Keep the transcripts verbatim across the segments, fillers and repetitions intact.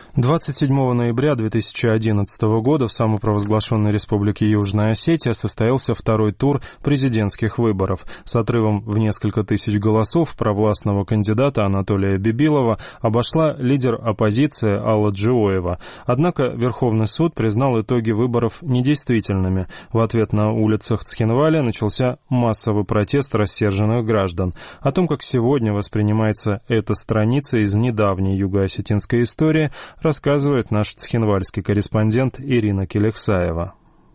двадцать седьмого ноября две тысячи одиннадцатого года в самопровозглашенной Республике Южная Осетия состоялся второй тур президентских выборов. С отрывом в несколько тысяч голосов провластного кандидата Анатолия Бибилова обошла лидер оппозиции Алла Джиоева. Однако Верховный суд признал итоги выборов недействительными. В ответ на улицах Цхинваля начался массовый протест рассерженных граждан. О том, как сегодня воспринимается эта страница из недавней юго-осетинской истории, рассказывает наш цхинвальский корреспондент Ирина Келехсаева.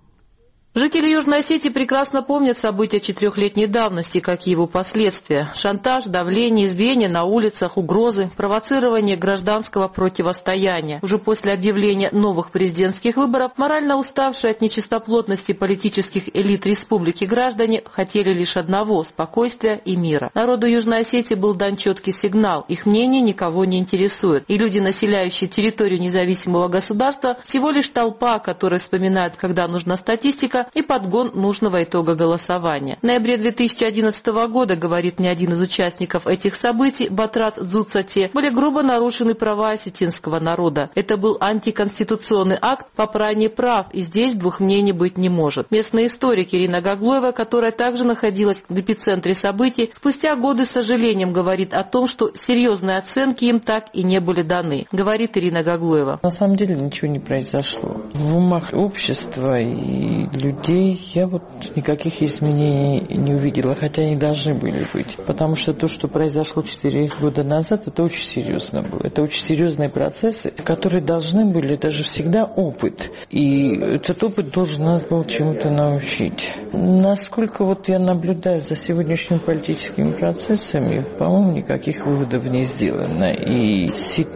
Жители Южной Осетии прекрасно помнят события четырехлетней давности, как и его последствия. Шантаж, давление, избиения на улицах, угрозы, провоцирование гражданского противостояния. Уже после объявления новых президентских выборов морально уставшие от нечистоплотности политических элит республики граждане хотели лишь одного – спокойствия и мира. Народу Южной Осетии был дан четкий сигнал. Их мнение никого не интересует. И люди, населяющие территорию независимого государства, всего лишь толпа, которая вспоминает, когда нужна статистика, и подгон нужного итога голосования. В ноябре две тысячи одиннадцатого года, говорит мне один из участников этих событий, Батрац Дзуцате, были грубо нарушены права осетинского народа. Это был антиконституционный акт попрания прав, и здесь двух мнений быть не может. Местный историк Ирина Гаглоева, которая также находилась в эпицентре событий, спустя годы с сожалением говорит о том, что серьезные оценки им так и не были даны. Говорит Ирина Гаглоева. На самом деле ничего не произошло. В умах общества и людей я вот никаких изменений не увидела, хотя они должны были быть. Потому что то, что произошло четыре года назад, это очень серьезно было. Это очень серьезные процессы, которые должны были, это же всегда опыт. И этот опыт должен нас был чему-то научить. Насколько вот я наблюдаю за сегодняшними политическими процессами, по-моему, никаких выводов не сделано. И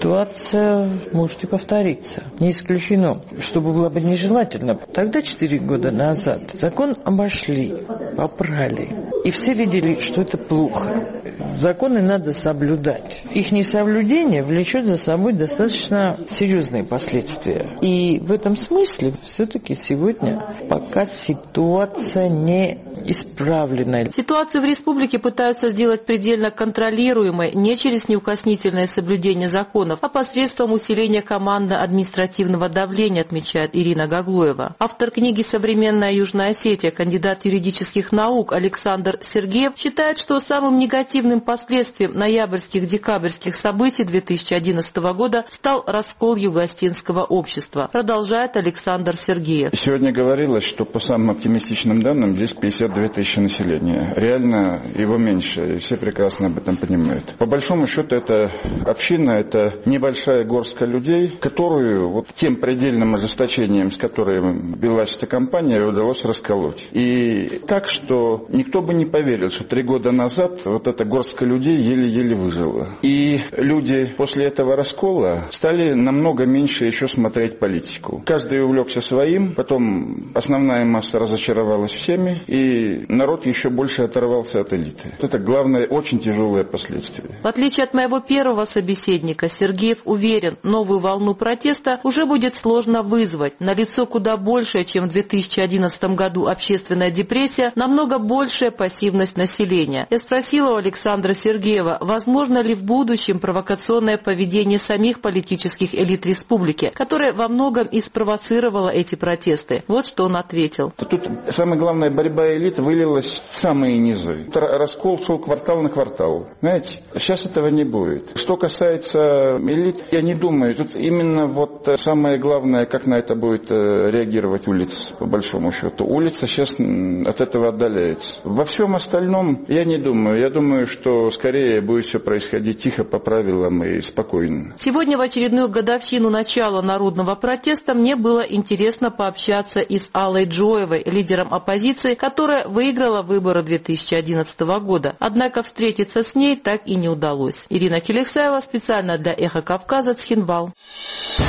ситуация может и повториться. Не исключено, чтобы было бы нежелательно. Тогда, четыре года назад, назад. Закон обошли, попрали. И все видели, что это плохо. Законы надо соблюдать. Их несоблюдение влечет за собой достаточно серьезные последствия. И в этом смысле все-таки сегодня пока ситуация не исправлена. Ситуацию в республике пытаются сделать предельно контролируемой не через неукоснительное соблюдение законов, а посредством усиления командно-административного давления, отмечает Ирина Гаглоева. Автор книги «Современная Южная Осетия», кандидат юридических наук Александр Сергеев, считает, что самым негативным последствием ноябрьских-декабрьских событий две тысячи одиннадцатого года стал раскол юго-осетинского общества. Продолжает Александр Сергеев. Сегодня говорилось, что по самым оптимистичным данным здесь пятьдесят две тысячи населения. Реально его меньше, и все прекрасно об этом понимают. По большому счету, это община, это небольшая горстка людей, которую вот тем предельным ожесточением, с которым велась эта кампания, удалось расколоть. И так, что никто бы не поверил, что три года назад вот эта горстка людей еле-еле выжила. И люди после этого раскола стали намного меньше еще смотреть политику. Каждый увлекся своим, потом основная масса разочаровалась всеми, и народ еще больше оторвался от элиты. Это главное, очень тяжелое последствие. В отличие от моего первого собеседника, Сергеев уверен, новую волну протеста уже будет сложно вызвать. Налицо куда большее, чем в две тысячи одиннадцатом году общественная депрессия, намного большая пассивность населения. Я спросила у Александра Сергеева, возможно ли в будущем провокационное поведение самих политических элит республики, которое во многом и спровоцировало эти протесты. Вот что он ответил. Тут самая главная борьба элит вылилась в самые низы. Раскол шел квартал на квартал. Знаете, сейчас этого не будет. Что касается элит, я не думаю, тут именно вот самое главное, как на это будет реагировать улица, по большому счету. Улица сейчас от этого отдаляется. Во всем остальном я не думаю. Я думаю, что скорее будет все происходить тихо, по правилам и спокойно. Сегодня в очередную годовщину начала народного протеста мне было интересно пообщаться и с Аллой Джиоевой, лидером оппозиции, которая выиграла выборы две тысячи одиннадцатого года. Однако встретиться с ней так и не удалось. Ирина Келехсаева специально для «Эхо Кавказа», Цхинвал.